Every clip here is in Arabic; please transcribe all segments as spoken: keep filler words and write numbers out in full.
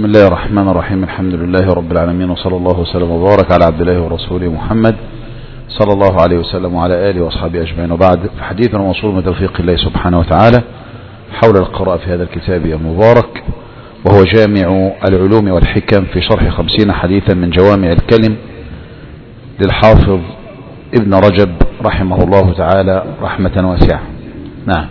بسم الله الرحمن الرحيم. الحمد لله رب العالمين، وصلى الله وسلم وبارك على عبد الله ورسوله محمد صلى الله عليه وسلم وعلى آله وأصحابه أجمعين. وبعد، فحديثنا موصول من توفيق الله سبحانه وتعالى حول القراءة في هذا الكتاب المبارك، وهو جامع العلوم والحكم في شرح خمسين حديثا من جوامع الكلم للحافظ ابن رجب رحمه الله تعالى رحمة واسعة. نعم.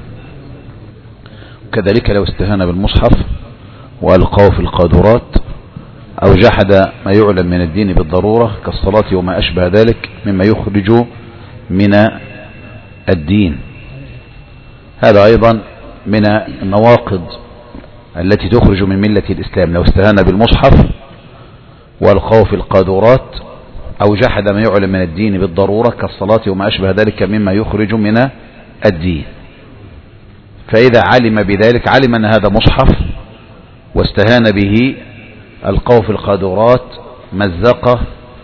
كذلك لو استهان بالمصحف وألقاه في القاذورات أو جحد ما يعلم من الدين بالضرورة كالصلاة وما أشبه ذلك مما يخرج من الدين، هذا أيضا من النواقض التي تخرج من ملة الإسلام. لو استهان بالمصحف وألقاه في القاذورات أو جحد ما يعلم من الدين بالضرورة كالصلاة وما أشبه ذلك مما يخرج من الدين، فإذا علم بذلك، علم أن هذا مصحف واستهان به، ألقاه في القاذورات، مزقه،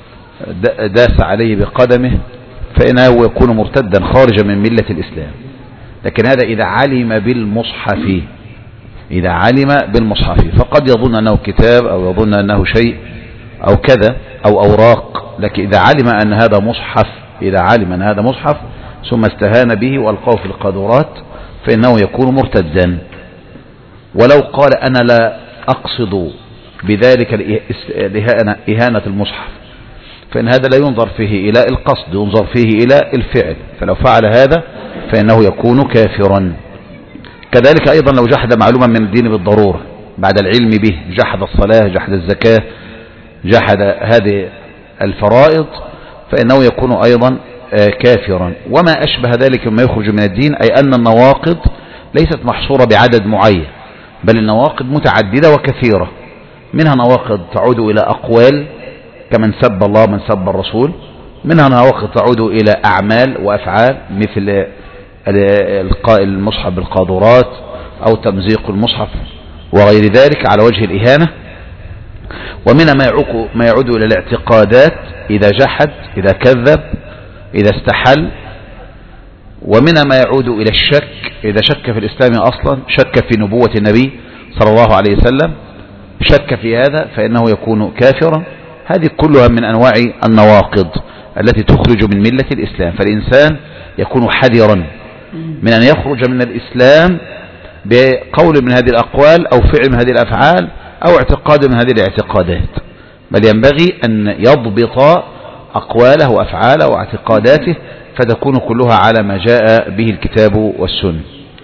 داس عليه بقدمه، فإنه يكون مرتدا خارجا من ملة الإسلام. لكن هذا إذا علم بالمصحف، إذا علم بالمصحف فقد يظن أنه كتاب أو يظن أنه شيء أو كذا أو أوراق، لكن إذا علم أن هذا مصحف، إذا علم أن هذا مصحف ثم استهان به وألقاه في القاذورات فإنه يكون مرتدا. ولو قال أنا لا أقصد بذلك إهانة المصحف، فإن هذا لا ينظر فيه إلى القصد، ينظر فيه إلى الفعل، فلو فعل هذا فإنه يكون كافرا. كذلك أيضا لو جحد معلوما من الدين بالضرورة بعد العلم به، جحد الصلاة، جحد الزكاة، جحد هذه الفرائض، فإنه يكون أيضا كافرا. وما أشبه ذلك مما يخرج من الدين، أي أن النواقض ليست محصورة بعدد معين، بل النواقض متعددة وكثيرة. منها نواقض تعود إلى أقوال كمن سب الله من سب الرسول، منها نواقض تعود إلى أعمال وأفعال مثل إلقاء المصحف بالقاذورات أو تمزيق المصحف وغير ذلك على وجه الإهانة. ومنها ما يعود إلى الاعتقادات إذا جحد، إذا كذب، إذا استحل. ومنها ما يعود إلى الشك إذا شك في الإسلام أصلا، شك في نبوة النبي صلى الله عليه وسلم، شك في هذا فإنه يكون كافرا. هذه كلها من أنواع النواقض التي تخرج من ملة الإسلام، فالإنسان يكون حذرا من أن يخرج من الإسلام بقول من هذه الأقوال أو فعل من هذه الأفعال أو اعتقاد من هذه الاعتقادات، بل ينبغي أن يضبط أقواله وأفعاله واعتقاداته فتكون كلها على ما جاء به الكتاب والسنة.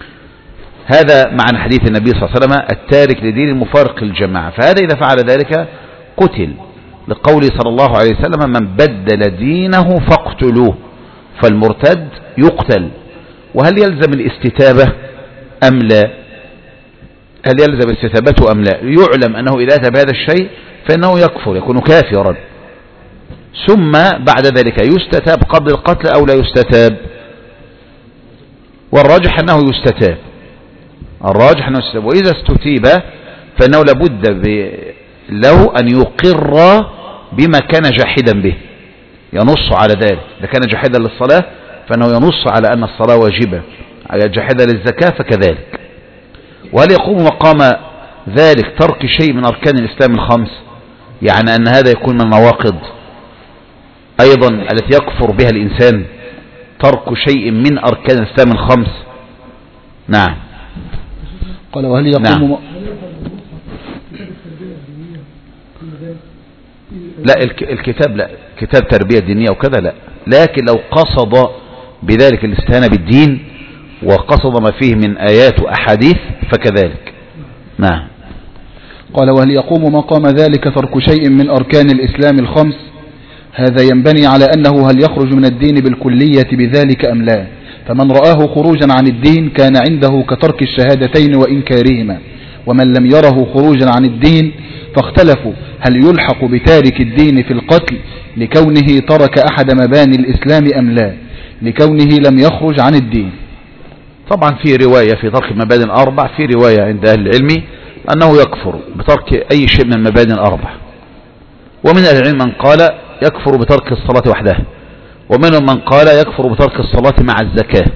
هذا معنى حديث النبي صلى الله عليه وسلم التارك لدين المفارق الجماعة، فهذا إذا فعل ذلك قتل، لقوله صلى الله عليه وسلم من بدل دينه فاقتلوه، فالمرتد يقتل. وهل يلزم الاستتابة أم لا؟ هل يلزم استتابته أم لا؟ يعلم أنه إذا أتى بهذا الشيء فإنه يكفر، يكون كافرا، ثم بعد ذلك يستتاب قبل القتل أو لا يستتاب؟ والراجح أنه يستتاب، الراجح أنه يستتاب. وإذا استتيب فإنه لابد له أن يقر بما كان جاحدا به، ينص على ذلك. إذا كان جاحدا للصلاة فإنه ينص على أن الصلاة واجبة، جاحدا للزكاة فكذلك. وهل يقوم مقام ذلك ترك شيء من أركان الإسلام الخمس؟ يعني أن هذا يكون من النواقض أيضا التي يكفر بها الإنسان، ترك شيء من أركان الإسلام الخمس. نعم. قال وهل يقوم نعم. م... لا الكتاب، لا كتاب تربية دينية وكذا لا، لكن لو قصد بذلك الاستهانة بالدين وقصد ما فيه من آيات وأحاديث فكذلك. نعم. قال وهل يقوم مقام ذلك ترك شيء من أركان الإسلام الخمس؟ هذا ينبني على أنه هل يخرج من الدين بالكلية بذلك أم لا؟ فمن رآه خروجا عن الدين كان عنده كترك الشهادتين وإنكارهما، ومن لم يره خروجا عن الدين فاختلفوا هل يلحق بتارك الدين في القتل لكونه ترك أحد مباني الإسلام أم لا، لكونه لم يخرج عن الدين. طبعا في رواية في ترك المباني الأربع، في رواية عند أهل العلم أنه يكفر بترك أي شيء من المباني الأربع، ومن أهل العلم من قال يكفر بترك الصلاة وحدها، ومنهم من قال يكفر بترك الصلاة مع الزكاة.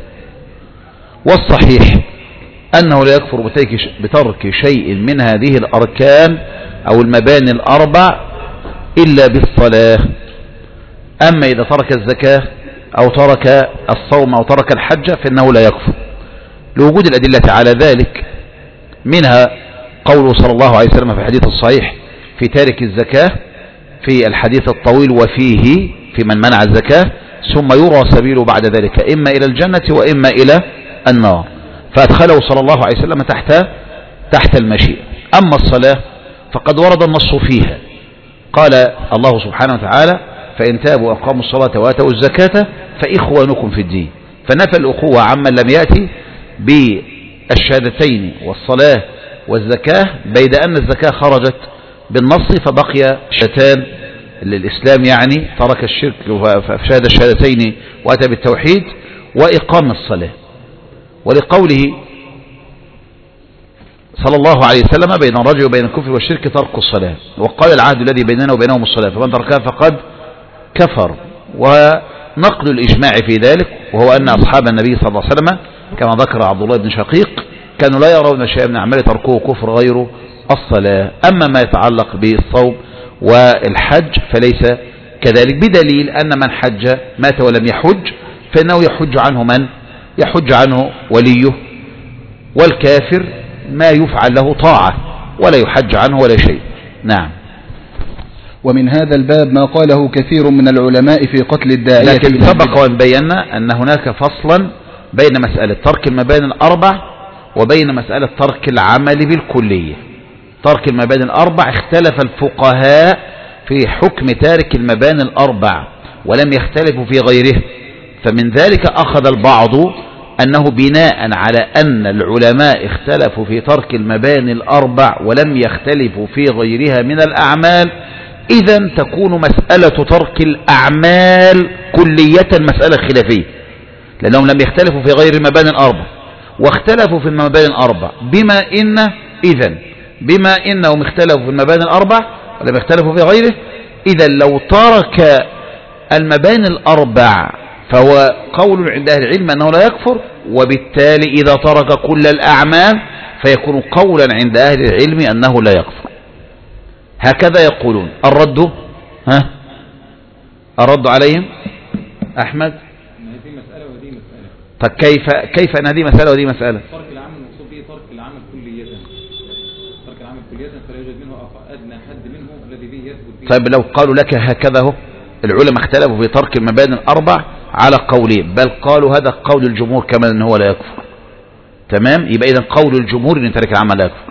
والصحيح أنه لا يكفر بترك شيء من هذه الأركان أو المباني الأربع إلا بالصلاة. أما إذا ترك الزكاة أو ترك الصوم أو ترك الحج فإنه لا يكفر، لوجود الأدلة على ذلك، منها قوله صلى الله عليه وسلم في الحديث الصحيح في تارك الزكاة في الحديث الطويل وفيه في من منع الزكاة ثم يرى سبيله بعد ذلك إما إلى الجنة وإما إلى النار، فأدخله صلى الله عليه وسلم تحت تحت المشيئة. أما الصلاة فقد ورد النص فيها، قال الله سبحانه وتعالى فإن تابوا وأقاموا الصلاة وآتوا الزكاة فإخوانكم في الدين، فنفى الأخوة عمن لم يأتي بالشهادتين والصلاة والزكاة، بيد أن الزكاة خرجت بالنص فبقي شهادتان للإسلام، يعني ترك الشرك فشهد الشهادتين وأتى بالتوحيد وإقام الصلاة. ولقوله صلى الله عليه وسلم بين الرجل وبين الكفر والشرك ترك الصلاة، وقال العهد الذي بيننا وبينهم الصلاة فمن تركها فقد كفر. ونقل الإجماع في ذلك وهو أن أصحاب النبي صلى الله عليه وسلم كما ذكر عبد الله بن شقيق كانوا لا يرون شيئا من أعمال تركوه كفر غير الصلاة. أما ما يتعلق بالصوم والحج فليس كذلك، بدليل أن من حج مات ولم يحج فإنه يحج عنه من يحج عنه وليه، والكافر ما يفعل له طاعة ولا يحج عنه ولا شيء. نعم. ومن هذا الباب ما قاله كثير من العلماء في قتل الداعية، لكن سبق وأن بينا أن هناك فصلا بين مسألة ترك المباني الأربع وبين مسألة ترك العمل بالكلية. ترك المباني الأربع اختلف الفقهاء في حكم تارك المباني الأربع ولم يختلفوا في غيره، فمن ذلك أخذ البعض أنه بناء على أن العلماء اختلفوا في ترك المباني الأربع ولم يختلفوا في غيرها من الأعمال، إذن تكون مسألة ترك الأعمال كلية مسألة خلافية، لأنهم لم يختلفوا في غير المباني الأربع واختلفوا في المباني الأربع، بما إن إذن بما إنهم اختلفوا في المباني الأربع ولم يختلفوا في غيره، إذن لو ترك المباني الأربع فهو قول عند أهل العلم أنه لا يكفر، وبالتالي إذا ترك كل الأعمال فيكون قولا عند أهل العلم أنه لا يكفر. هكذا يقولون. الرد ها الرد عليهم أحمد. هذه مسألة وهذه مسألة. طيب كيف كيف أن هذه مسألة وهذه مسألة؟ ترك العمل المقصود به ترك العمل كلية، ترك العمل كلية فلا يوجد منه أدنى حد منه الذي به يثبت به. طيب لو قالوا لك هكذا هو، العلماء اختلفوا في ترك المباني الأربع على قولين، بل قالوا هذا قول الجمهور كمان أنه لا يكفر. تمام، يبقى إذن قول الجمهور أن ترك العمل لا يكفر.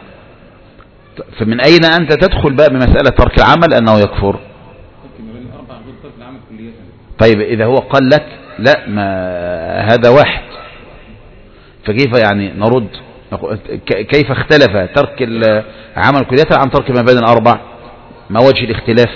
فمن أين أنت تدخل بقى بمسألة ترك العمل أنه يكفر؟ ترك المباني الأربع غير ترك العمل كلية. طيب إذا هو قال لك لا ما هذا واحد، فكيف يعني نرد؟ كيف اختلف ترك العمل كلية عن ترك المباني الأربع؟ ما وجه الاختلاف؟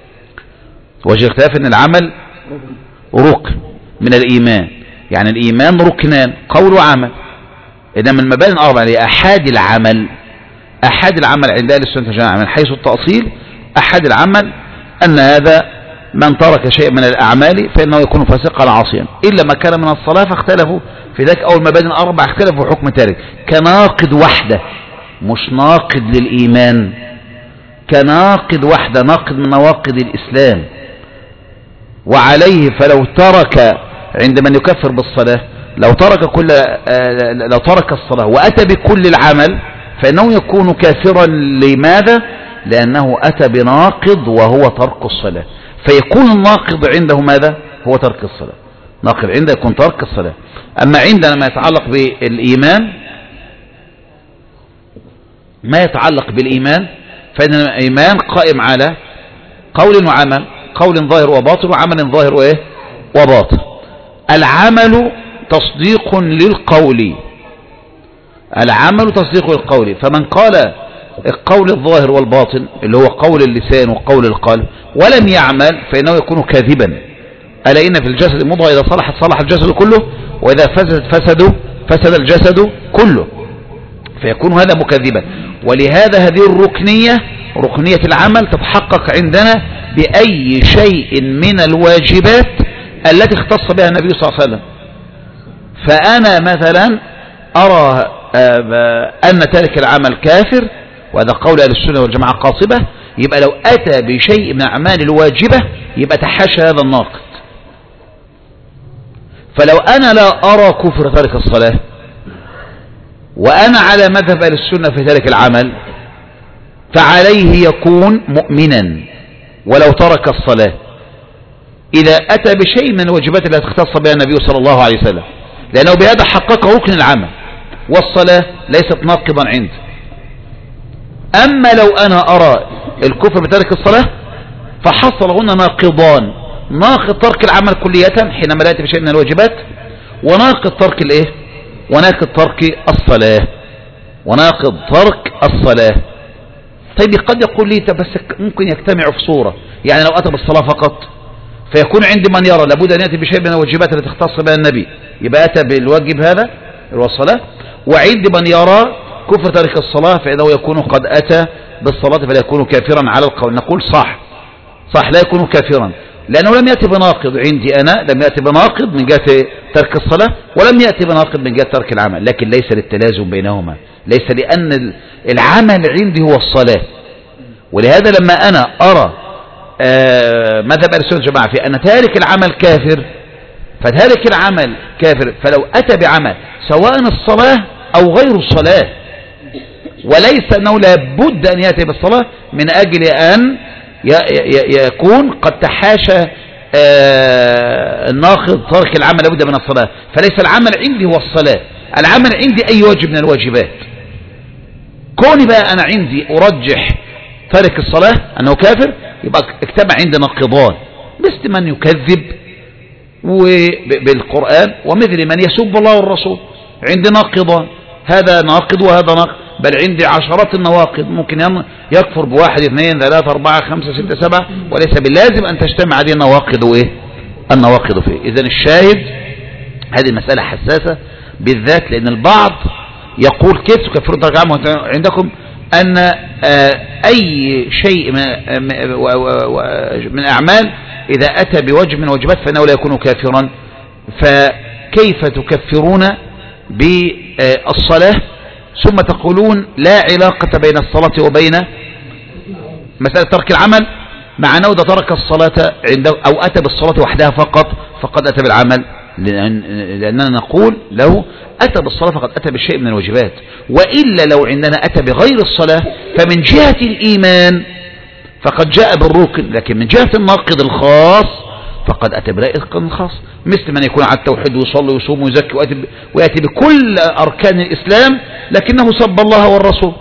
وجه الاختلاف أن العمل ركن من الإيمان، يعني الإيمان ركنان قول وعمل، إنما المباني الأربع هي أحاد العمل. أحد العمل عند أهل السنة والجماعة من حيث التأصيل، أحد العمل أن هذا من ترك شيء من الأعمال فإنه يكون فاسقا عاصيا، إلا ما كان من الصلاة فاختلفوا في ذلك، أو المباني الأربع اختلفوا حكم تارك كناقض وحده، مش ناقض للإيمان، كناقض وحده، ناقض من نواقض الإسلام. وعليه فلو ترك عند من يكفر بالصلاة، لو ترك كل لو ترك الصلاة وأتى بكل العمل فإنه يكون كافرا. لماذا؟ لأنه أتى بناقض وهو ترك الصلاة، فيكون الناقض عنده ماذا؟ هو ترك الصلاة. ناقض عنده يكون ترك الصلاة. أما عندنا ما يتعلق بالإيمان، ما يتعلق بالإيمان فإن الإيمان قائم على قول وعمل، قول ظاهر وباطن وعمل ظاهر وإيه وباطن. العمل تصديق للقول، العمل تصديق للقول، فمن قال القول الظاهر والباطن اللي هو قول اللسان وقول القلب ولم يعمل فإنه يكون كاذبا. ألا إن في الجسد مضغة إذا صلحت صلح الجسد كله وإذا فسد فسد فسد الجسد كله، فيكون هذا مكذبا. ولهذا هذه الركنية ركنية العمل تتحقق عندنا بأي شيء من الواجبات التي اختص بها النبي صلى الله عليه وسلم. فأنا مثلا أرى أن تارك العمل كافر وهذا قول أهل السنة والجماعة قاصبة، يبقى لو أتى بشيء من أعمال الواجبة يبقى تحاشى هذا الناقض. فلو أنا لا أرى كفر ترك الصلاة وأنا على مذهب أهل السنة في ذلك العمل، فعليه يكون مؤمنا ولو ترك الصلاة إذا أتى بشيء من الواجبات التي اختص بها النبي صلى الله عليه وسلم، لأنه بهذا حقق ركن العمل، والصلاة ليست ناقضا عنده. أما لو أنا أرى الكفر بترك الصلاة فحصل هنا ناقضان: ناقض ترك العمل كلية حينما لا يأتي بشيء من الواجبات، وناقض ترك الايه وناقض ترك الصلاة وناقض ترك الصلاة. طيب قد يقول لي بس ممكن يجتمع في صورة، يعني لو أتى بالصلاة فقط فيكون عندي من يرى لابد أن يأتي بشيء من الواجبات التي اختص بها النبي، يبقى أتى بالواجب هذا هو الصلاة، وعندي من يرى كفر ترك الصلاة فإنه يكون قد أتى بالصلاة فلا يكون كافرا على القول. نقول صح صح لا يكون كافرا، لأنه لم يأتي بناقض عندي أنا، لم يأتي بناقض من جهة ترك الصلاة ولم يأتي بناقض من جهة ترك العمل، لكن ليس للتلازم بينهما، ليس لأن العمل عندي هو الصلاة. ولهذا لما أنا أرى آه مذهب أهل السنة والجماعة في أن تارك العمل كافر، فتارك العمل كافر، فلو أتى بعمل سواء الصلاة أو غير الصلاة، وليس أنه لابد أن يأتي بالصلاة من أجل أن يكون قد تحاشى الناقض ترك العمل لابد من الصلاة، فليس العمل عندي هو الصلاة، العمل عندي أي واجب من الواجبات. كوني بقى أنا عندي أرجح ترك الصلاة أنه كافر، يبقى اجتمع عندنا ناقضان، مثل من يكذب بالقرآن ومثل من يسب الله والرسول، عندي ناقضان، هذا ناقض وهذا ناقض، بل عندي عشرات النواقض، ممكن يكفر بواحد اثنين ثلاثة أربعة خمسة ستة سبعة، وليس باللازم أن تجتمع هذه النواقض وإيه النواقض فيه. إذن الشاهد هذه المسألة حساسة بالذات، لأن البعض يقول كيف تكفرون ترك العمل عندكم أن أي شيء من أعمال إذا أتى بوجه من واجبات فإنه لا يكون كافرا، فكيف تكفرون بالصلاة ثم تقولون لا علاقة بين الصلاة وبين مسألة ترك العمل، مع أنه إذا ترك الصلاة عنده أو أتى بالصلاة وحدها فقط فقد أتى بالعمل، لأن لأننا نقول له أتى بالصلاة فقد أتى بالشيء من الواجبات، وإلا لو عندنا أتى بغير الصلاة فمن جهة الإيمان فقد جاء بالركن، لكن من جهة الناقض الخاص فقد أتى برائق خاص، مثل من يكون على التوحيد ويصلي ويصوم ويزكي ويأتي بكل أركان الإسلام لكنه سب الله والرسول،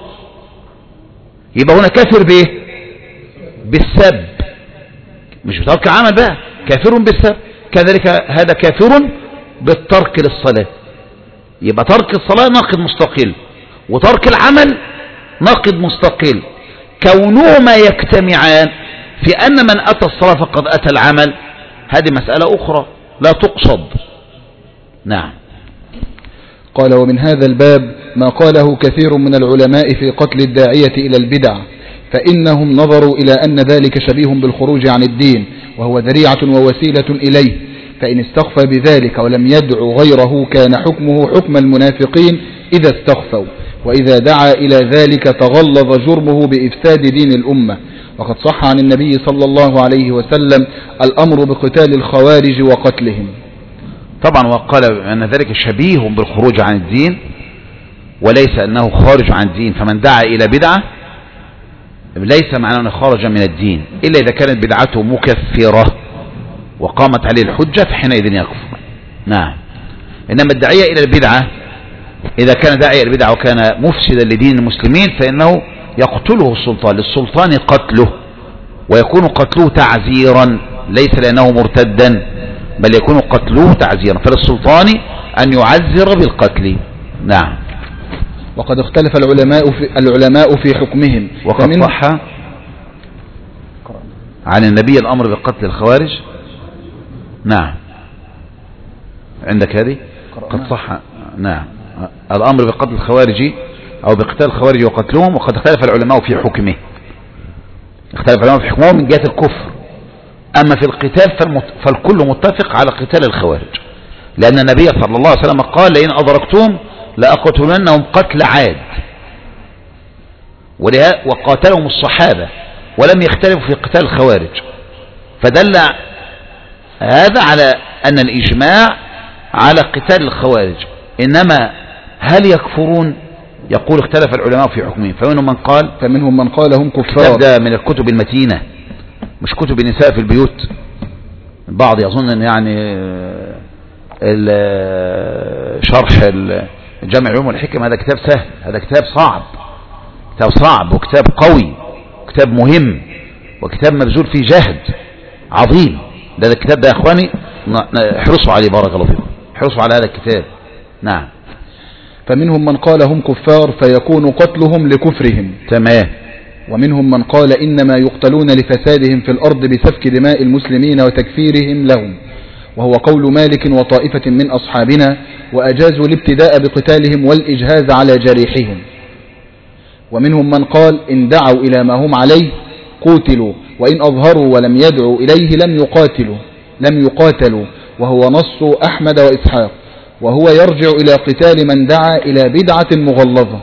يبقى هنا كافر بإيه؟ بالسب، مش بترك عمل بقى، كافر بالسب. كذلك هذا كافر بالترك للصلاة، يبقى ترك الصلاة ناقض مستقل وترك العمل ناقض مستقل، كونهما يجتمعان في أن من أتى الصلاة فقد أتى العمل، هذه مسألة أخرى لا تقصد. نعم. قال: ومن هذا الباب ما قاله كثير من العلماء في قتل الداعية إلى البدع، فإنهم نظروا إلى أن ذلك شبيه بالخروج عن الدين وهو ذريعة ووسيلة إليه، فإن استخفى بذلك ولم يدع غيره كان حكمه حكم المنافقين إذا استخفوا، وإذا دعا إلى ذلك تغلظ جرمه بإفساد دين الأمة. وقد صح عن النبي صلى الله عليه وسلم الأمر بقتال الخوارج وقتلهم. طبعا وقال أن ذلك شبيه بالخروج عن الدين وليس أنه خارج عن الدين، فمن دعا إلى بدعة ليس معناه أنه خارج من الدين إلا إذا كانت بدعته مكفرة وقامت عليه الحجة فحينئذ يكفر. نعم. إنما الداعية إلى البدعة إذا كان داعية إلى البدعة وكان مفسدا لدين المسلمين فإنه يقتله السلطان، للسلطان قتله، ويكون قتله تعزيرا ليس لأنه مرتدا، بل يكون قتله تعزيرا، فللسلطان أن يعزر بالقتل. نعم. وقد اختلف العلماء في, العلماء في حكمهم، وقد صح عن النبي الأمر بقتل الخوارج. نعم. عندك هذه قد صح. نعم. الأمر بقتل الخوارج أو بقتال الخوارج وقتلهم، وقد اختلف العلماء في حكمه، اختلف العلماء في حكمه من جهة الكفر، أما في القتال فالكل متفق على قتال الخوارج، لأن النبي صلى الله عليه وسلم قال: لئن أدركتم لأقتلنهم قتل عاد، وقاتلهم الصحابة ولم يختلفوا في قتال الخوارج، فدل هذا على أن الإجماع على قتال الخوارج. إنما هل يكفرون؟ يقول اختلف العلماء في حكمهم، فمنهم من قال فمنهم من قال هم كفار. ده من الكتب المتينة، مش كتب النساء في البيوت. البعض يظن أن يعني شرح الجامع العلوم والحكم هذا كتاب سهل، هذا كتاب صعب، كتاب صعب وكتاب قوي وكتاب مهم وكتاب مبذول فيه جهد عظيم. ده الكتاب ده يا اخواني احرصوا عليه، بارك الله فيكم، احرصوا على هذا الكتاب. نعم. فمنهم من قال هم كفار فيكون قتلهم لكفرهم. تمام. ومنهم من قال إنما يقتلون لفسادهم في الأرض بسفك دماء المسلمين وتكفيرهم لهم، وهو قول مالك وطائفة من أصحابنا، وأجازوا الابتداء بقتالهم والإجهاز على جريحهم. ومنهم من قال إن دعوا إلى ما هم عليه قوتلوا، وإن أظهروا ولم يدعوا إليه لم يقاتلوا لم يقاتلوا وهو نص أحمد وإسحاق، وهو يرجع إلى قتال من دعا إلى بدعة مغلظة.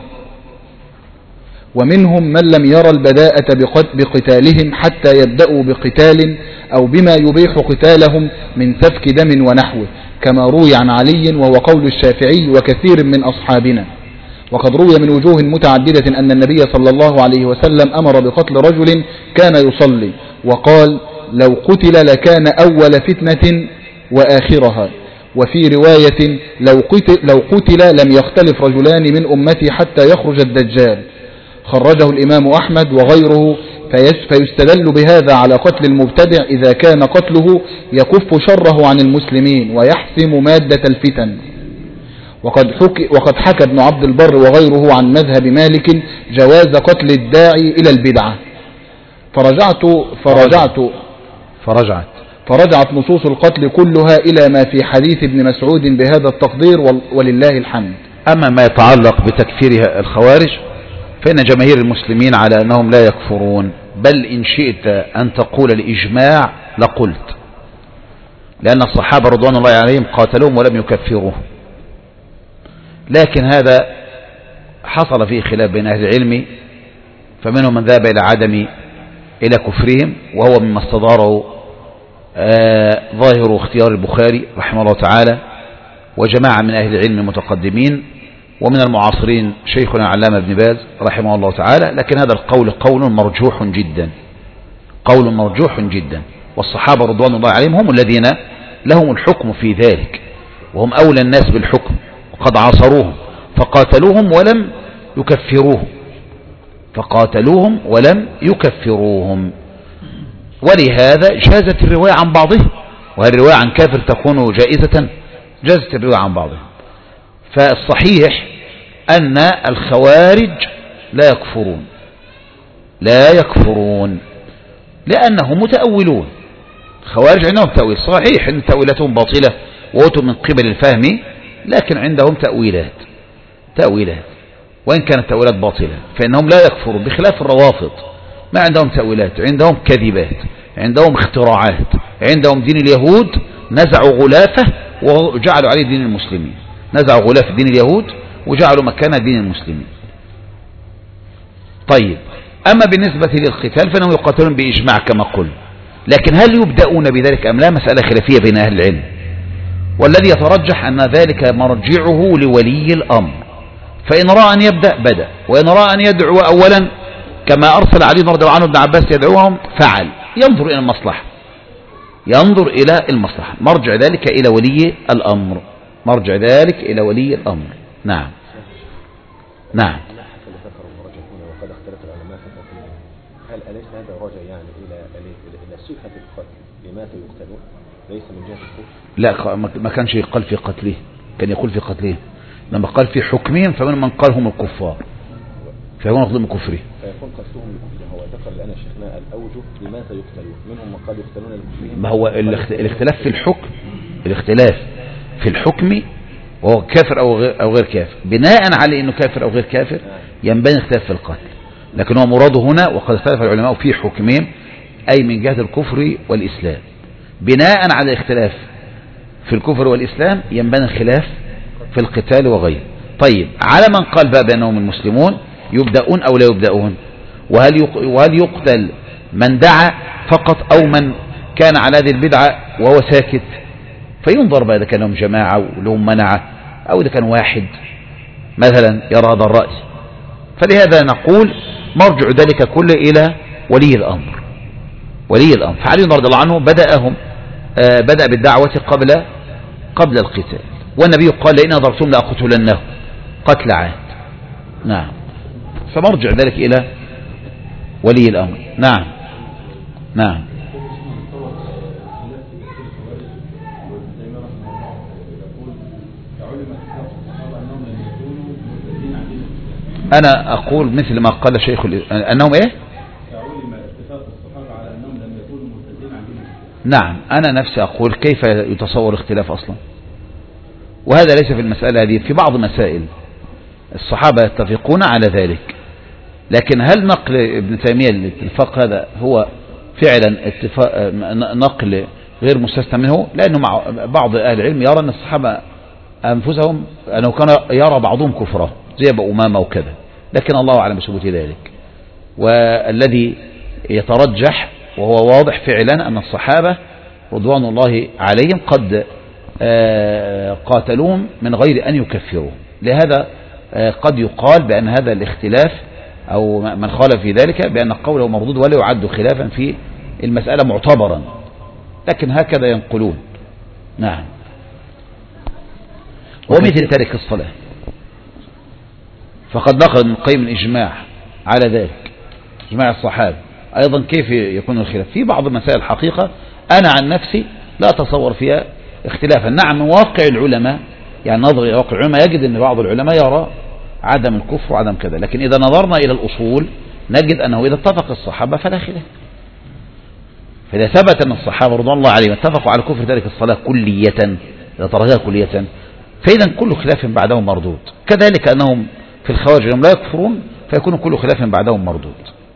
ومنهم من لم يرى البداءة بقتالهم حتى يبدأوا بقتال أو بما يبيح قتالهم من سفك دم ونحوه، كما روي عن علي وهو قول الشافعي وكثير من أصحابنا. وقد روي من وجوه متعددة أن النبي صلى الله عليه وسلم أمر بقتل رجل كان يصلي، وقال لو قتل لكان أول فتنة وآخرها. وفي رواية لو قتل, لو قتل لم يختلف رجلان من أمتي حتى يخرج الدجال، خرجه الإمام أحمد وغيره. فيستدل بهذا على قتل المبتدع إذا كان قتله يكف شره عن المسلمين ويحسم مادة الفتن. وقد حكي, وقد حكى ابن عبد البر وغيره عن مذهب مالك جواز قتل الداعي إلى البدعة. فرجعت فرجعت فرجعت فرجعت نصوص القتل كلها إلى ما في حديث ابن مسعود بهذا التقدير، ولله الحمد. أما ما يتعلق بتكفير الخوارج فإن جماهير المسلمين على أنهم لا يكفرون، بل إن شئت أن تقول الإجماع لقلت، لأن الصحابة رضوان الله عليهم قاتلوهم ولم يكفروه. لكن هذا حصل فيه خلاف بين أهل العلم، فمنهم من ذهب إلى عدم إلى كفرهم، وهو مما استداره آه ظاهر اختيار البخاري رحمه الله تعالى وجماعة من أهل العلم المتقدمين، ومن المعاصرين شيخنا العلامة ابن باز رحمه الله تعالى. لكن هذا القول قول مرجوح جدا، قول مرجوح جدا، والصحابة رضوان الله عليهم هم الذين لهم الحكم في ذلك، وهم أولى الناس بالحكم، وقد عاصروهم فقاتلوهم ولم يكفروهم فقاتلوهم ولم يكفروهم ولهذا جازت الرواية عن بعضهم، وهذه الرواية عن كافر تكون جائزة، جازت الرواية عن بعضهم. فالصحيح أن الخوارج لا يكفرون لا يكفرون لأنهم متأولون. الخوارج عندهم تأويل صحيح أن تأويلاتهم باطلة وأتوا من قبل الفهم، لكن عندهم تأويلات تأويلات وإن كانت تأويلات باطلة فإنهم لا يكفرون، بخلاف الروافض ما عندهم تأويلات، عندهم كذبات، عندهم اختراعات، عندهم دين اليهود نزعوا غلافه وجعلوا عليه دين المسلمين، نزعوا غلاف دين اليهود وجعلوا مكانه دين المسلمين. طيب، أما بالنسبة للقتال فإنهم يقاتلون بإجماع كما قلنا، لكن هل يبدأون بذلك أم لا؟ مسألة خلافية بين أهل العلم، والذي يترجح أن ذلك مرجعه لولي الأمر، فإن رأى أن يبدأ بدأ، وإن رأى أن يدعو أولا كما أرسل علي رضي الله عنه ابن عباس يدعوهم فعل، ينظر إلى المصلحة ينظر إلى المصلحة مرجع ذلك إلى ولي الأمر مرجع ذلك إلى ولي الأمر. نعم نعم. وقد اختلف العلماء في تقييمه، هل أليس هذا راجع يعني إلى إلى صحة القتل لماذا يقتلون ليس من جهة الكفر؟ لا، ما كانش يقال في قتله، كان يقول في قتله، لما قال في حكمهم فمن من قال هم الكفار فيكون قتلهم كفره، فيكون قتلهم لكفره. هو ذكر لنا شيخنا الأوجه لماذا يقتلون، منهم من قال يقتلون لكفرهم. ما هو الاختلاف في الحكم، الاختلاف في الحكم وهو كافر أو غير, أو غير كافر، بناء على أنه كافر أو غير كافر ينبني اختلاف في القتل، لكن هو مراده هنا وقد اختلف العلماء في حكمهم أي من جهة الكفر والإسلام، بناء على الاختلاف في الكفر والإسلام ينبني الخلاف في القتال وغيره. طيب، على من قال بقى بأنهم المسلمون يبدأون أو لا يبدأون؟ وهل وهل يقتل من دعا فقط أو من كان على هذه البدعة وهو ساكت؟ فينظر بقى إذا كان لهم جماعة ولهم منعة أو إذا كان واحد مثلا يرى هذا الرأي. فلهذا نقول مرجع ذلك كله إلى ولي الأمر. ولي الأمر فعلي رضي الله عنه بدأهم آه بدأ بالدعوة قبل قبل القتال، والنبي قال لئن أضرتم لأقتلنه قتل عاد. نعم، فمرجع ذلك إلى ولي الأمر. نعم نعم. أنا أقول مثل ما قال شيخ أنهم إيه؟ نعم، أنا نفسي أقول كيف يتصور اختلاف أصلا، وهذا ليس في المسألة هذه. في بعض مسائل الصحابة يتفقون على ذلك، لكن هل نقل ابن تيمية الاتفاق هذا هو فعلا اتفاق نقل غير مستثنى منه؟ لأنه مع بعض أهل العلم يرى أن الصحابة أنفسهم أنه كان يرى بعضهم كفره زي أبو أمامة وكذا، لكن الله أعلم بثبوت ذلك. والذي يترجح وهو واضح فعلا أن الصحابة رضوان الله عليهم قد قاتلوهم من غير أن يكفروا. لهذا قد يقال بأن هذا الاختلاف أو من خالف في ذلك بأن قوله مردود ولا يعد خلافا في المسألة معتبرا، لكن هكذا ينقلون. نعم. ومثل تارك الصلاة فقد نقل ابن القيم الإجماع على ذلك، إجماع الصحابة. أيضا كيف يكون الخلاف في بعض المسائل؟ الحقيقة أنا عن نفسي لا أتصور فيها اختلافا. نعم، من واقع العلماء يعني نظر إلى واقع العلماء يجد أن بعض العلماء يرى عدم الكفر وعدم كذا، لكن إذا نظرنا إلى الأصول نجد أنه إذا اتفق الصحابة فلا خلاف. فإذا ثبت أن الصحابة رضوان الله عليهم اتفقوا على كفر تارك الصلاة كلية، إذا تركها كلية، فإذا كل خلاف بعدهم مردود. كذلك أنهم في الخوارج هم لا يكفرون فيكون كل خلاف بعدهم مردود.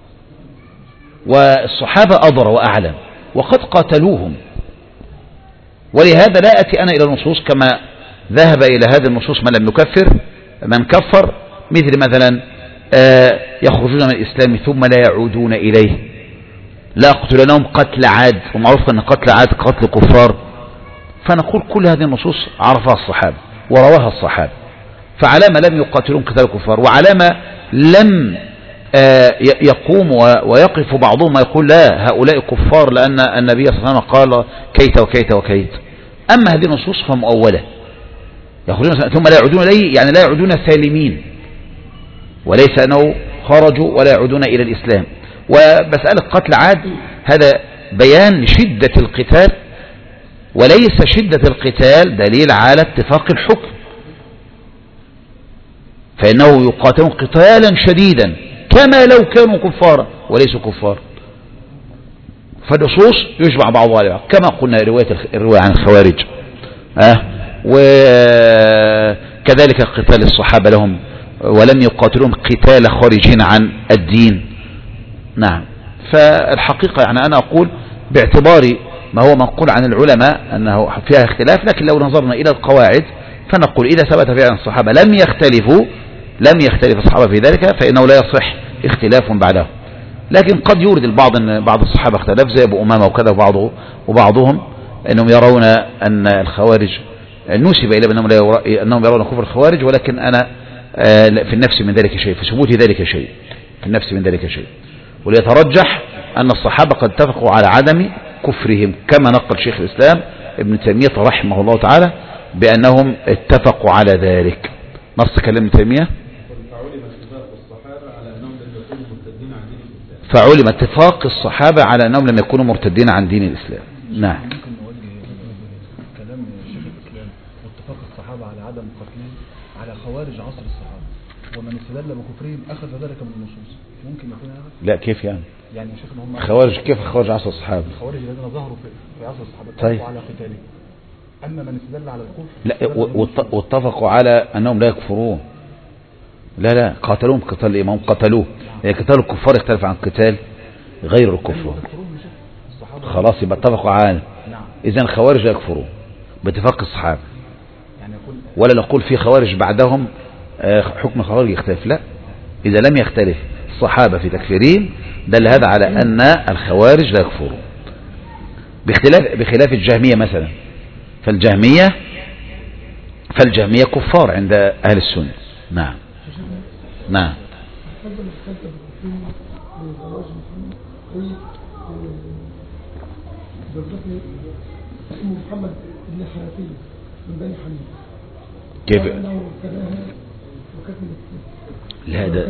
والصحابة أضر وأعلم وقد قاتلوهم، ولهذا لا أتي أنا إلى النصوص كما ذهب إلى هذه النصوص من لم يكفر من كفر، مثل مثلا آه يخرجون من الإسلام ثم لا يعودون إليه لا أقتلنهم قتل عاد، ومعروف أن قتل عاد قتل كفار. فنقول كل هذه النصوص عرفها الصحابة ورواها الصحابة، فعلامة لم يقاتلون قتال الكفار، وعلامة لم آه يقوم ويقف بعضهم يقول لا هؤلاء كفار لأن النبي صلى الله عليه وسلم قال كيت وكيت وكيت. أما هذه النصوص فمؤولة، يخرجون ثم لا يعودون إليه يعني لا يعودون سالمين، وليس أنه خرجوا ولا يعودون إلى الإسلام. ومسألة قتل عاد هذا بيان شدة القتال، وليس شدة القتال دليل على اتفاق الحكم، فإنه يقاتلون قتالا شديدا كما لو كانوا كفارا وليسوا كفار. فالنصوص يجمع بعضها على بعض كما قلنا رواية الرواية عن الخوارج أه وكذلك قتال الصحابة لهم ولم يقاتلون قتال خارجين عن الدين. نعم. فالحقيقة يعني أنا أقول باعتبار ما هو منقول عن العلماء أنه فيها اختلاف، لكن لو نظرنا إلى القواعد فنقول إذا ثبت فعلا الصحابة لم يختلفوا لم يختلف الصحابة في ذلك فإنه لا يصح اختلاف بعده. لكن قد يورد البعض أن بعض الصحابة اختلف زي أبو أمامة وكذا وبعضه وبعضهم أنهم يرون أن الخوارج نسب إلى أنهم, لا أنهم يرون كفر الخوارج، ولكن أنا في النفس من ذلك شيء، في ثبوت ذلك شيء، في النفس من ذلك شيء. وليترجح أن الصحابة قد اتفقوا على عدم كفرهم كما نقل شيخ الإسلام ابن تيمية رحمه الله تعالى بأنهم اتفقوا على ذلك. نص كلام ابن تيمية فعلم اتفاق الصحابة على أنهم لم يكونوا مرتدين عن دين الإسلام. نعم. ممكن نوجه كلام شيخ الإسلام واتفاق الصحابة على عدم قتلهم على خوارج عصر الصحابة، ومن استدل بكفرهم أخذ ذلك من النصوص. ممكن يكون هذا؟ لا، كيف يعني؟ يعني يا شيخنا هم خوارج كيف خوارج عصر الصحابة؟ الخوارج الذين ظهروا في عصر الصحابة طيب. اتفقوا على قتالهم، أما من استدل على الكفر لا واتفقوا على أنهم لا يكفرون. لا لا قاتلوهم قتال الإمام قتلوه، يعني قتال الكفار يختلف عن قتال غير الكفار. خلاص يبقى اتفقوا على إذن خوارج لا يكفرون باتفاق الصحابة. ولا نقول في خوارج بعدهم حكم الخوارج يختلف، لا، إذا لم يختلف الصحابة في تكفيرهم دل هذا على أن الخوارج لا يكفرون، بخلاف بخلاف الجهمية مثلا. فالجهمية فالجهمية كفار عند أهل السنة. نعم نعم. محمد بن حنفية من بني حنيفة كيف؟ لا ده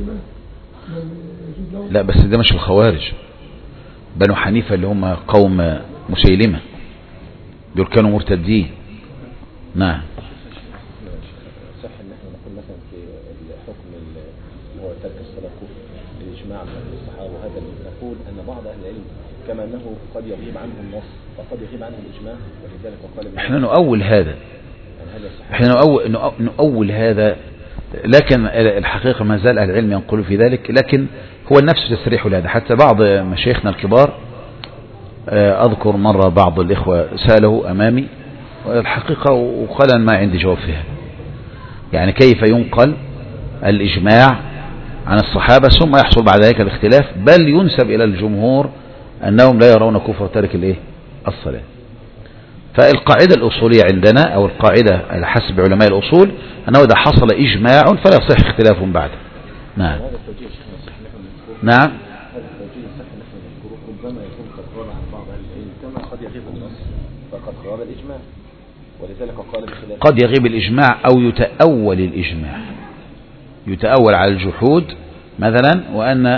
لا بس ده مش الخوارج. بنو حنيفة اللي هم قوم مسيلمة دول كانوا مرتدين. نعم. صح ان احنا نقول مثلا في الحكم اللي هو ترك الصلاة كفر بالاجماع من الصحابة، وهذا نقول ان بعض اهل العلم كما انه قد يغيب عنه النص وقد يغيب عنه الاجماع، ولذلك قال احنا نؤول هذا احنا نؤول, نؤول هذا لكن الحقيقة ما زال أهل العلم ينقلوا في ذلك، لكن هو النفس تسريح لهذا. حتى بعض مشايخنا الكبار أذكر مرة بعض الإخوة سأله أمامي الحقيقة وقال ما عندي جواب فيها، يعني كيف ينقل الإجماع عن الصحابة ثم يحصل بعد ذلك الاختلاف، بل ينسب إلى الجمهور أنهم لا يرون كفر تارك الإيه الصلاة. فالقاعدة الأصولية عندنا أو القاعدة على حسب علماء الأصول أنه إذا حصل إجماع فلا يصح اختلاف بعده. نعم نعم. هذا التوجيه الصح نحن نذكره ربما يكون قد غاب عن بعض اهل العلم كما قد يغيب النص فقد غاب الإجماع، ولذلك قال بخلاف قد يغيب الإجماع أو يتأول الإجماع، يتأول على الجحود مثلا، وأن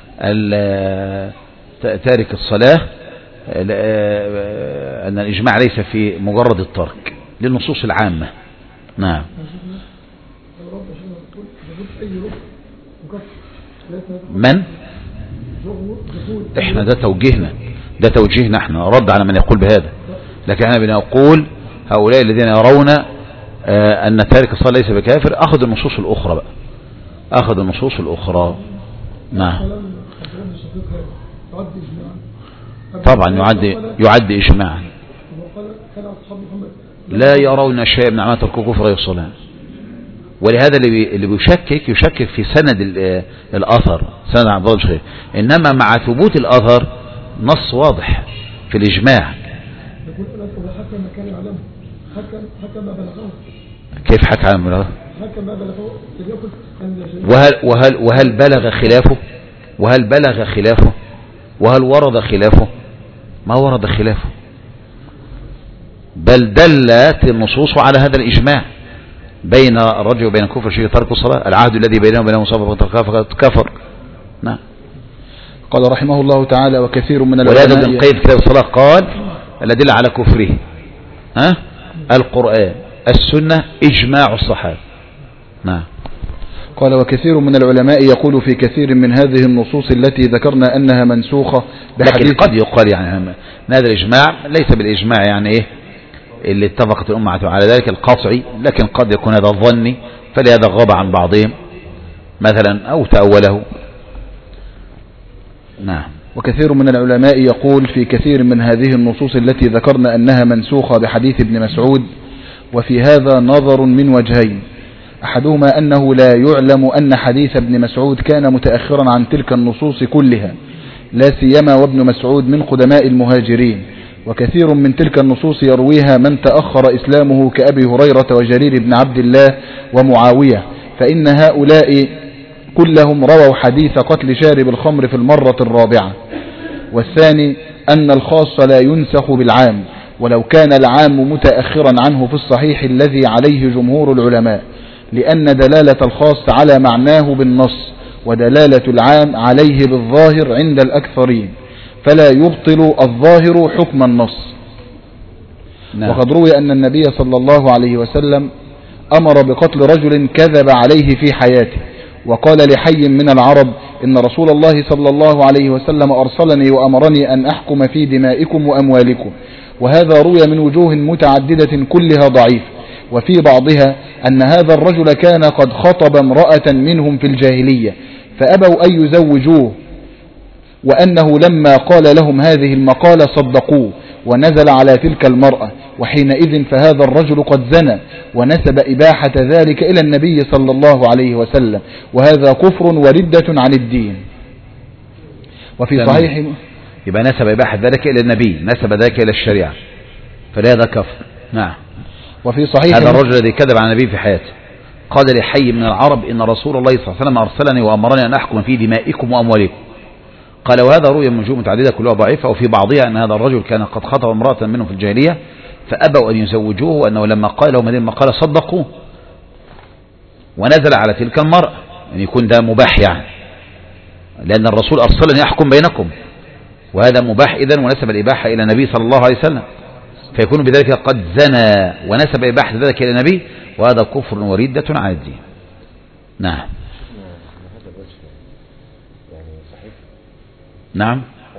تارك الصلاة أن الإجماع ليس في مجرد الترك للنصوص العامة. نعم. من احنا ده توجيهنا ده توجيهنا احنا رد على من يقول بهذا، لكن احنا بنقول هؤلاء الذين يرون آه أن تارك الصلاة ليس بكافر أخذ النصوص الأخرى بقى أخذ النصوص الأخرى. نعم طبعا يعد يعد إجماعا. لا يرون شيء من أعمال ترك كفر يصلان، ولهذا اللي بي اللي بيشكك يشكك في سند الأثر سند عبد الله الشيخ، إنما مع ثبوت الأثر نص واضح في الإجماع. كيف حكى عن بلغه؟ وهل وهل وهل بلغ خلافه؟ وهل بلغ خلافه؟ وهل ورد خلافه؟ ما ورد خلافه، بل دلت النصوص على هذا الإجماع بين الرجل وبين الكفر شيء ترك الصلاة، العهد الذي بينه وبين المصاب فقد كفر. نعم. قال رحمه الله تعالى وكثير من العلماء ولهذا ابن القيم في كتاب الصلاة قال الأدلة على كفره ها القرآن السنة إجماع الصحابة. نعم. قال وكثير من العلماء يقول في كثير من هذه النصوص التي ذكرنا أنها منسوخة بحديث، لكن قد يقال يعني هذا الإجماع ليس بالإجماع يعني إيه اللي اتفقت الأمة على ذلك القطعي، لكن قد يكون هذا الظني فلهذا غاب عن بعضهم مثلا أو تأوله. نعم. وكثير من العلماء يقول في كثير من هذه النصوص التي ذكرنا أنها منسوخة بحديث ابن مسعود، وفي هذا نظر من وجهين، أحدهما أنه لا يعلم أن حديث ابن مسعود كان متأخرا عن تلك النصوص كلها، لا سيما وابن مسعود من قدماء المهاجرين، وكثير من تلك النصوص يرويها من تأخر إسلامه كأبي هريرة وجرير بن عبد الله ومعاوية، فإن هؤلاء كلهم رووا حديث قتل شارب الخمر في المرة الرابعة. والثاني أن الخاص لا ينسخ بالعام، ولو كان العام متأخرا عنه في الصحيح الذي عليه جمهور العلماء، لأن دلالة الخاص على معناه بالنص ودلالة العام عليه بالظاهر عند الأكثرين، فلا يبطل الظاهر حكم النص. نعم. وقد روي أن النبي صلى الله عليه وسلم أمر بقتل رجل كذب عليه في حياته، وقال لحي من العرب إن رسول الله صلى الله عليه وسلم أرسلني وأمرني أن أحكم في دمائكم وأموالكم. وهذا روي من وجوه متعددة كلها ضعيف، وفي بعضها أن هذا الرجل كان قد خطب امرأة منهم في الجاهلية فأبوا أن يزوجوه، وأنه لما قال لهم هذه المقالة صدقوه، ونزل على تلك المرأة، وحينئذ فهذا الرجل قد زنى ونسب إباحة ذلك إلى النبي صلى الله عليه وسلم، وهذا كفر وردة عن الدين. وفي صحيح يبقى نسب إباحة ذلك إلى النبي، نسب ذلك إلى الشريعة، فلهذا كفر. نعم. وفي صحيح هذا الرجل الذي كذب على النبي في حياته قال لحي من العرب إن رسول الله صلى الله عليه وسلم أرسلني وأمرني أن أحكم في دمائكم وأموالكم. قال وهذا روي من وجوه متعددة كلها ضعيفة، وفي بعضها أن هذا الرجل كان قد خطب امرأة منهم في الجاهلية فأبوا أن يزوجوه، وأنه لما قال لهم هذه المقالة صدقوه ونزل على تلك المرأة، يعني يكون ده مباح يعني، لأن الرسول أرسلني أحكم بينكم، وهذا مباح إذن، ونسب الإباحة إلى النبي صلى الله عليه وسلم، فيكون بذلك قد زنى ونسب إباحة ذلك إلى النبي، وهذا كفر وردة عن الدين. نعم. نعم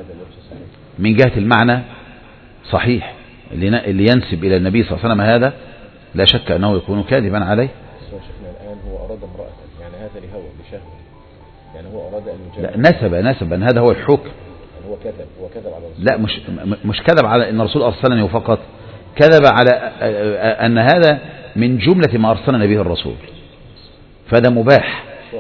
من جهة المعنى صحيح، اللي ينسب إلى النبي صلى الله عليه وسلم هذا لا شك أنه يكون كاذبا عليه. شفنا الآن هو أراد امرأة، يعني هذا لهوى بشهوة، يعني هو أراد أن لا نسب نسب أن هذا هو الحكم، هو كذب هو كذب على الرسول. لا مش مش كذب على أن الرسول أرسلني فقط، كذب على أن هذا من جملة ما أرسلنا به الرسول، فهذا مباح.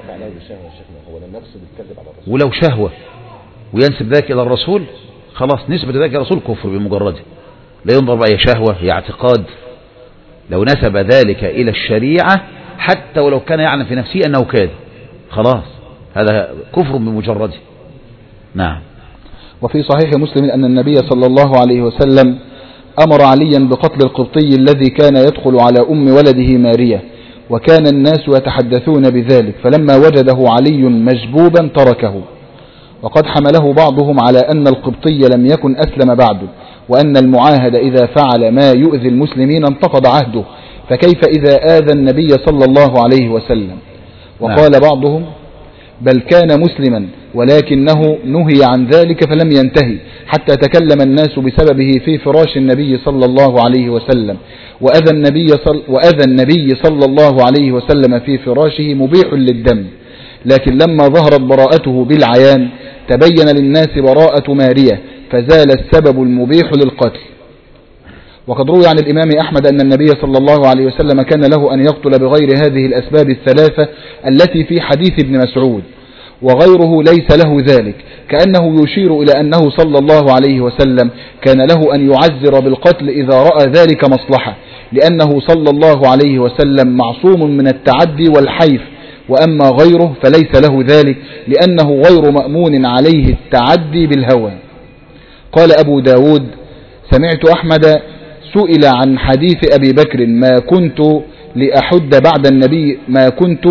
هو لم يقصد الكذب على الرسول، ولو شهوة وينسب ذلك إلى الرسول خلاص نسبة ذلك إلى الرسول كفر بمجرده، لا ينظر بأي شهوة هي اعتقاد. لو نسب ذلك إلى الشريعة حتى ولو كان يعلم في نفسه أنه كاذب خلاص هذا كفر بمجرده. نعم. وفي صحيح مسلم أن النبي صلى الله عليه وسلم أمر عليا بقتل القبطي الذي كان يدخل على أم ولده مارية، وكان الناس يتحدثون بذلك، فلما وجده علي مجبوبا تركه. وقد حمله بعضهم على أن القبطي لم يكن أسلم بعد، وأن المعاهد إذا فعل ما يؤذي المسلمين انتقض عهده، فكيف إذا آذى النبي صلى الله عليه وسلم. وقال بعضهم بل كان مسلما ولكنه نهي عن ذلك فلم ينتهي حتى تكلم الناس بسببه في فراش النبي صلى الله عليه وسلم، وأذى النبي صل وأذى النبي صلى الله عليه وسلم في فراشه مبيح للدم، لكن لما ظهرت براءته بالعيان تبين للناس براءة مارية فزال السبب المبيح للقتل. وقد روي عن الإمام أحمد أن النبي صلى الله عليه وسلم كان له أن يقتل بغير هذه الأسباب الثلاثة التي في حديث ابن مسعود، وغيره ليس له ذلك، كأنه يشير إلى أنه صلى الله عليه وسلم كان له أن يعزر بالقتل إذا رأى ذلك مصلحة، لأنه صلى الله عليه وسلم معصوم من التعدي والحيف، وأما غيره فليس له ذلك لأنه غير مأمون عليه التعدي بالهوى. قال أبو داود سمعت أحمد سئل عن حديث أبي بكر ما كنت لأحد بعد النبي ما كنت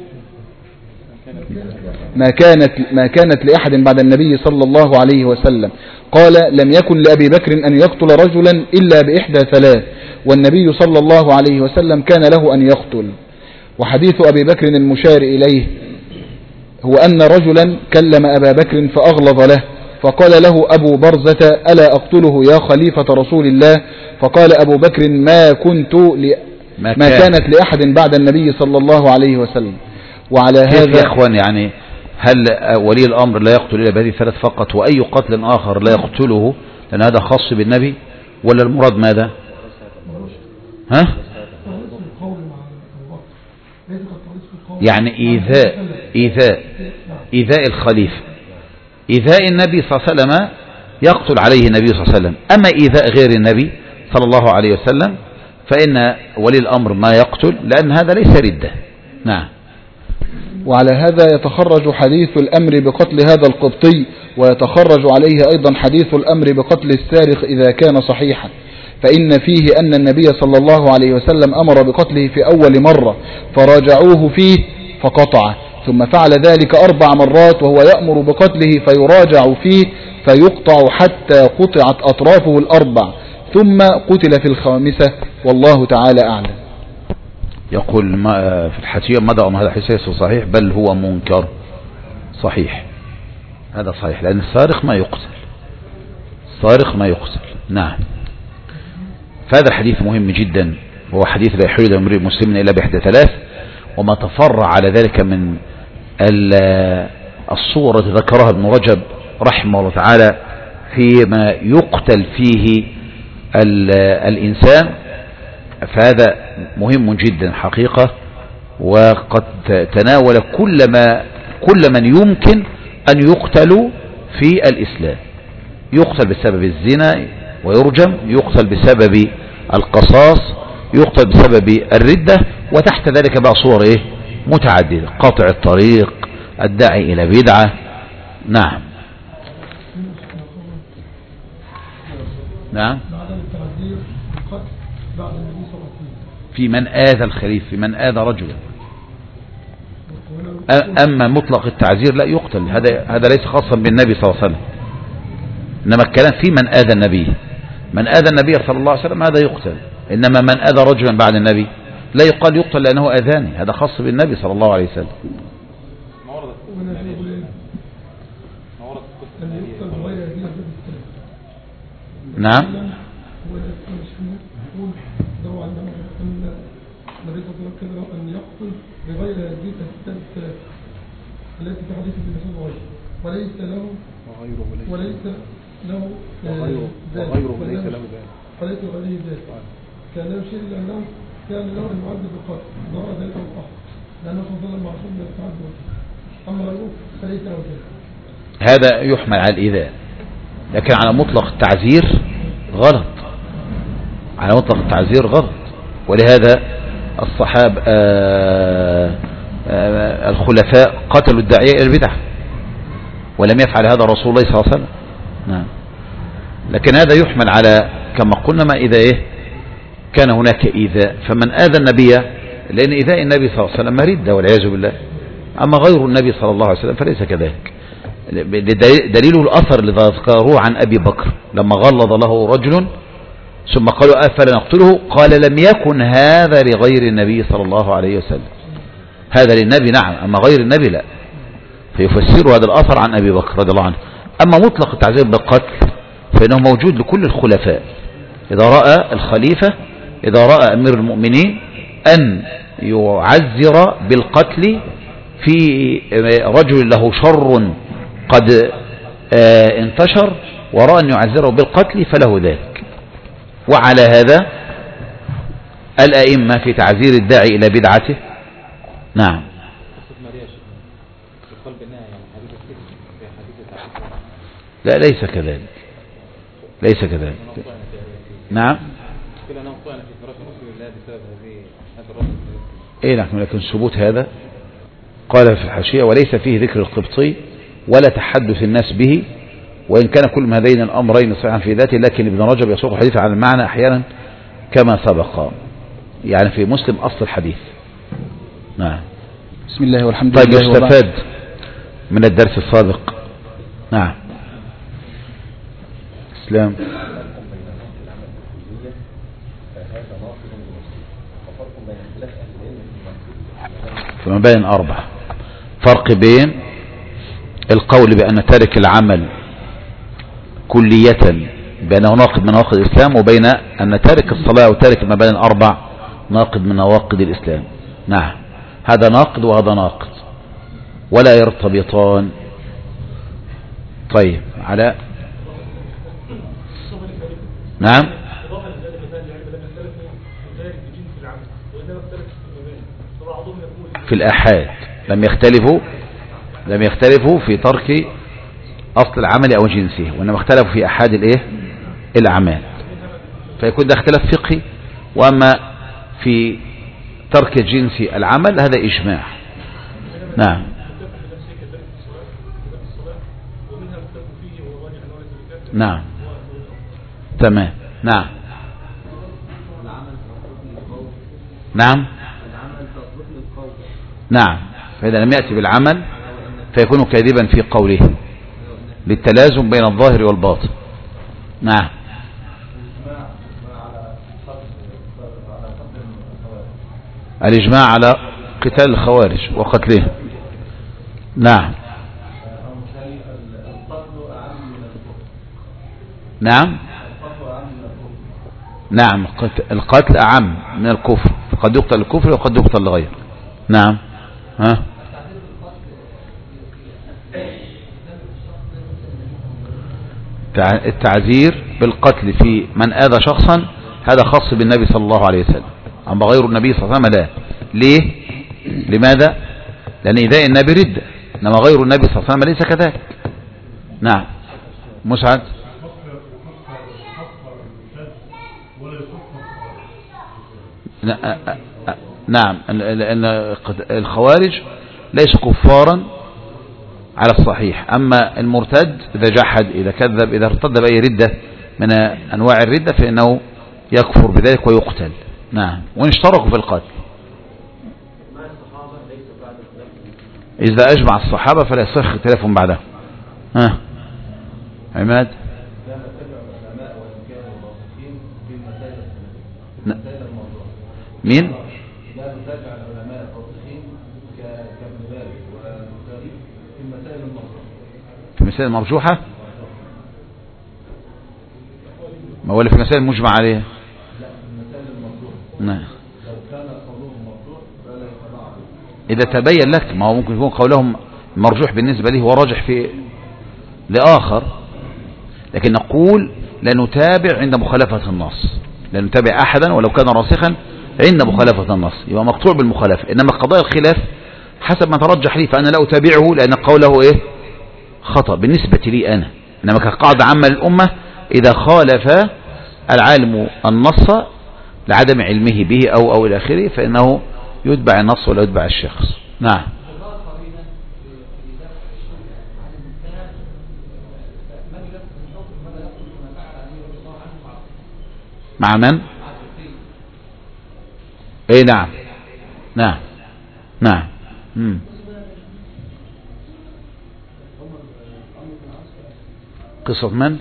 ما كانت ما كانت لأحد بعد النبي صلى الله عليه وسلم، قال لم يكن لأبي بكر أن يقتل رجلا إلا بإحدى ثلاث، والنبي صلى الله عليه وسلم كان له أن يقتل. وحديث أبي بكر المشار إليه هو أن رجلا كلم أبا بكر فأغلظ له، فقال له أبو برزة ألا أقتله يا خليفة رسول الله؟ فقال أبو بكر ما كنت ل... ما, ما كانت لأحد بعد النبي صلى الله عليه وسلم. وعلى هذا يا إخوان يعني هل ولي الأمر لا يقتل إلا بهذه الثلاث فقط، وأي قتل آخر لا يقتله لأن هذا خاص بالنبي، ولا المراد ماذا؟ ها؟ يعني إيذاء إيذاء إيذاء الخليفة، إيذاء النبي صلى الله عليه وسلم يقتل عليه النبي صلى الله عليه وسلم، أما إيذاء غير النبي صلى الله عليه وسلم فإن ولي الأمر ما يقتل، لأن هذا ليس ردة. نعم. وعلى هذا يتخرج حديث الأمر بقتل هذا القبطي، ويتخرج عليه أيضا حديث الأمر بقتل السارق إذا كان صحيحا، فإن فيه أن النبي صلى الله عليه وسلم أمر بقتله في أول مرة فراجعوه فيه فقطعه، ثم فعل ذلك أربع مرات وهو يأمر بقتله فيراجع فيه فيقطع حتى قطعت أطرافه الأربع، ثم قتل في الخامسة، والله تعالى أعلم. يقول ما في الحتية مدى أم هذا حديث صحيح؟ بل هو منكر. صحيح، هذا صحيح، لأن السارق ما يقتل، السارق ما يقتل. نعم. فهذا الحديث مهم جدا، وهو حديث لا يحل امرئ مسلم إلا بإحدى ثلاث، وما تفرع على ذلك من الصورة ذكرها ابن رجب رحمه الله تعالى فيما يقتل فيه الإنسان، فهذا مهم جدا حقيقة، وقد تناول كل ما كل من يمكن أن يقتل في الإسلام. يقتل بسبب الزنا ويرجم، يقتل بسبب القصاص، يقتل بسبب الردة، وتحت ذلك بقى صور ايه متعددة: قاطع الطريق، الداعي إلى بدعة. نعم نعم في من آذى الخليفة، في من آذى رجلا. أما مطلق التعزير لا يقتل، هذا هذا ليس خاصا بالنبي صلى الله عليه وسلم، إنما الكلام في من آذى النبي. من آذى النبي صلى الله عليه وسلم هذا يقتل، إنما من آذى رجلا بعد النبي لا يقال يقتل لأنه آذاني، هذا خاص بالنبي صلى الله عليه وسلم. نعم أن يقتل بغير هذه الثلاث التي في حديث ابن مسعود وليس له وليس له وغيره وليس له وليس عليه ذلك، كان يشير لأنه كان له المعذب بالقتل ضرر ذلك القتل لأنه صلى الله عليه وسلم معصوم من التعذب، أما غيره فليس له ذلك. هذا يحمل على الإيذاء، لكن على مطلق التعزير غلط، على مطلق التعزير غلط. ولهذا الصحابة الخلفاء قتلوا الداعية إلى البدعة، ولم يفعل هذا رسول الله صلى الله عليه وسلم. نعم. لكن هذا يحمل على كما قلنا ما إذا إيه كان هناك إيذاء، فمن آذى النبي، لأن إيذاء النبي صلى الله عليه وسلم ردة والعياذ بالله، أما غير النبي صلى الله عليه وسلم فليس كذلك. دليل الأثر الذي ذكروه عن أبي بكر لما غلظ له رجل ثم قالوا أفلا نقتله، قال لم يكن هذا لغير النبي صلى الله عليه وسلم، هذا للنبي نعم، أما غير النبي لا. فيفسر هذا الأثر عن أبي بكر رضي الله عنه. أما مطلق التعذير بالقتل فإنه موجود لكل الخلفاء، إذا رأى الخليفة، إذا رأى أمير المؤمنين أن يعزر بالقتل في رجل له شر قد انتشر ورأى أن يعزره بالقتل فله ذلك. وعلى هذا الأئمة في تعزير الداعي إلى بدعته. نعم. لا ليس كذلك، ليس كذلك. نعم. ايه نعم، لكن ثبوت هذا قال في الحاشية وليس فيه ذكر القبطي ولا تحدث الناس به، وإن كان كل من هذين الأمرين صحيحا في ذاته، لكن ابن رجب يسوق الحديث على المعنى أحيانا كما سبق، يعني في مسلم أصل الحديث. نعم. بسم الله والحمد طيب لله. طيب يستفاد من الدرس السابق. نعم. اسلام. فما بين أربع فرق بين القول بأن تارك العمل كلية بأنه ناقض من نواقض الإسلام، وبين أن تارك الصلاة وتارك ما بين الأربع ناقض من نواقض الإسلام. نعم، هذا ناقض وهذا ناقض ولا يرتبطان. طيب على نعم في الآحاد لم يختلفوا لم يختلفوا في ترك أصل العمل أو جنسه، وإنما اختلفوا في أحاد الإيه الأعمال، فيكون ده اختلاف فقهي. وأما في ترك جنس العمل هذا إجماع. نعم. نعم تمام. نعم نعم نعم. فإذا لم يأتي بالعمل فيكون كاذبا في قوله للتلازم بين الظاهر والباطن. نعم. الإجماع على قتال الخوارج وقتلهم. نعم نعم نعم. القتل أعم من الكفر، فقد يقتل الكفر وقد يقتل الغير. نعم. ها التعذير بالقتل في من آذى شخصا هذا خاص بالنبي صلى الله عليه وسلم، أما غير النبي صلى الله عليه وسلم لا. ليه؟ لماذا؟ لأن إيذاء النبي ردة، إنما غير النبي صلى الله عليه وسلم ليس كذلك. نعم مسعد. نعم لأن الخوارج ليس كفارا على الصحيح، أما المرتد إذا جحد إذا كذب إذا ارتد بأي ردة من أنواع الردة فإنه يكفر بذلك ويقتل. نعم وإن اشتركوا في القتل. إذا أجمع الصحابة فلا يصح اختلافهم بعدها. ها عماد. مين؟ في المسائل المرجوحة، ما ولا في المسائل المجمع عليها؟ نعم. إذا تبين لك، ما هو ممكن يكون قولهم مرجوح بالنسبة له وراجح في لآخر، لكن نقول لا نتابع عند مخالفة النص، لا نتابع أحدا ولو كان راسخا عند مخالفة النص، يبقى مقطوع بالمخالفة. إنما قضايا الخلاف حسب ما ترجح لي فأنا لا أتابعه لأن قوله إيه خطأ بالنسبة لي أنا، إنما كقاعدة عامة للأمة إذا خالف العالم النص لعدم علمه به أو أو إلى آخره فإنه يتبع النص ولا يتبع الشخص. نعم. مع من؟ اي نعم نعم نعم. مم. قصة من؟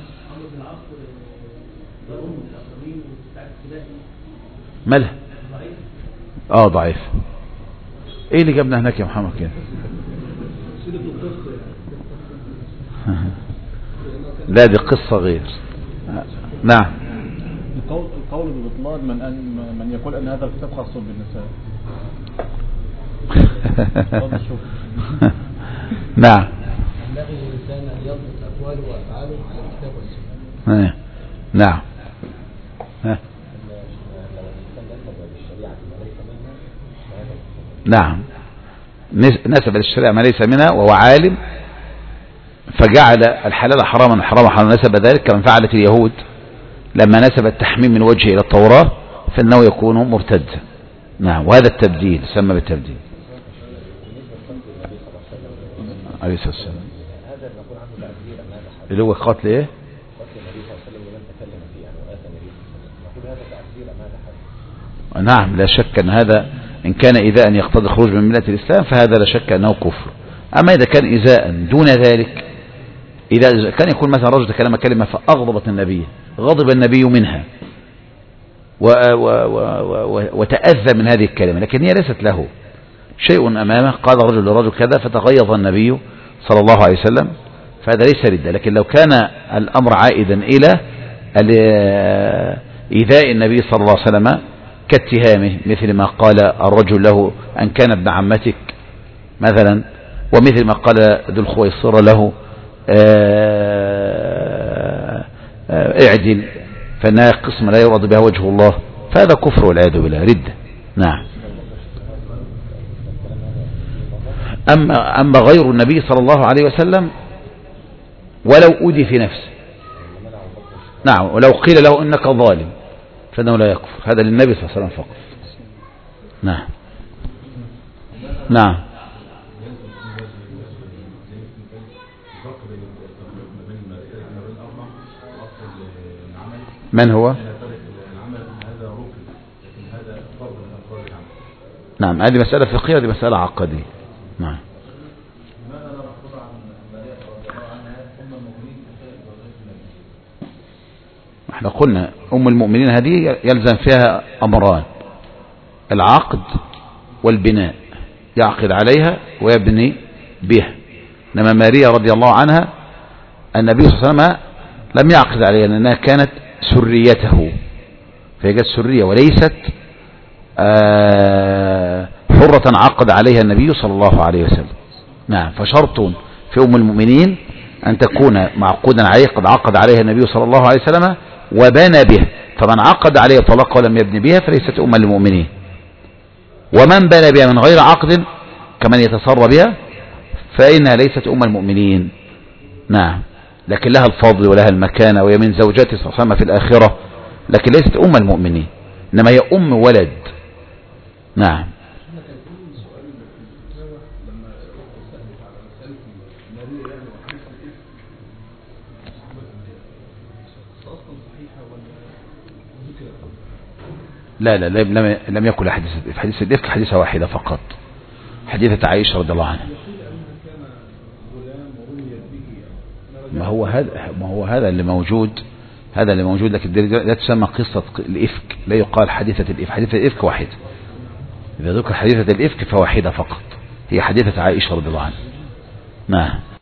مالها؟ اه ضعيف. ايه اللي جابنا هناك يا محمد كده؟ لا دي قصة غير. نعم. القول ببطلان من أن من يقول أن هذا الكتاب خاص بالنساء. نعم. ينبغي للإنسان أن يضبط أقواله وأفعاله على الكتاب والسنة. نعم. نعم نسب للشريعة ما ليس منها وهو عالم فجعل الحلال حراما الحرام حراما نسب ذلك كما فعلت اليهود لما نسب التحميم من وجهه إلى التوراة فإنه يكون مرتدا. نعم وهذا التبديل سمى بالتبديل عليه الصلاة والسلام اللي هو قتل ايه؟ نعم لا شك أن هذا إن كان إيذاء يقتضي خروج من ملة الإسلام فهذا لا شك أنه كفر. أما إذا كان إيذاء دون ذلك إذا كان يكون مثلا رجل تكلم كلمة فأغضبت النبي غضب النبي منها و و و و وتأذى من هذه الكلمة لكن هي ليست له شيء أمامه قال رجل لرجل كذا فتغيظ النبي صلى الله عليه وسلم فهذا ليس ردة. لكن لو كان الأمر عائدا إلى إيذاء النبي صلى الله عليه وسلم كاتهامه مثل ما قال الرجل له أن كان ابن عمتك مثلا ومثل ما قال ذو الخويصرة له اعدل فإنها قسم لا يراد بها وجه الله فهذا كفر والعياذ بالله ردة. نعم. أما, أما غير النبي صلى الله عليه وسلم ولو أودي في نفسه نعم ولو قيل له إنك ظالم فإنه لا يكفر هذا للنبي صلى الله عليه وسلم فقط. نعم نعم. من هو؟ نعم هذه مسألة فقهية ودي مسألة عقدية. نعم. احنا قلنا أم المؤمنين هذه يلزم فيها أمران العقد والبناء يعقد عليها ويبني بها. إنما ماريا رضي الله عنها النبي صلى الله عليه وسلم لم يعقد عليها لأنها كانت سريته فهي جت سرية وليست حرة عقد عليها النبي صلى الله عليه وسلم. نعم فشرط في أم المؤمنين أن تكون معقودا عليه قد عقد عليها النبي صلى الله عليه وسلم وبنى به، فمن عقد عليه طلاق ولم يبني بها فليست أما للمؤمنين، ومن بنى بها من غير عقد كمن يتصرى بها فإنها ليست أم المؤمنين. نعم، لكن لها الفضل ولها المكانة، وهي من زوجات صلى الله عليه وسلم في الآخرة، لكن ليست أم المؤمنين، إنما هي أم ولد. نعم. لا لا لم لم يكن حديث الإفك، حديث الإفك حديثة واحدة فقط، حديثة عائشة رضي الله عنها. ما هو هذا ما هو هذا اللي موجود، هذا اللي موجود، لكن لا تسمى قصة الإفك، لا يقال حديثة الإفك، حديثة الإفك واحدة، إذا ذكر حديثة الإفك فواحدة فقط، هي حديثة عائشة رضي الله عنها. نعم.